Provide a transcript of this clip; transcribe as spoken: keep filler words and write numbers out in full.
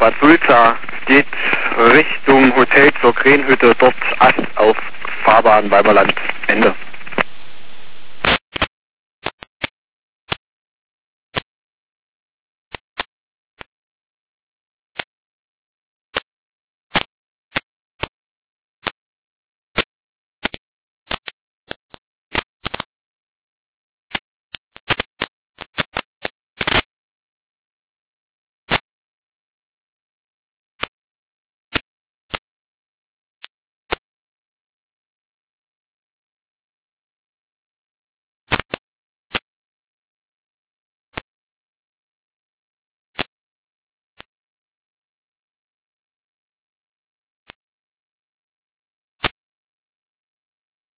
Bad Sulza geht Richtung Hotel zur Krähenhütte, dort Ast auf Fahrbahn Weiberland Ende.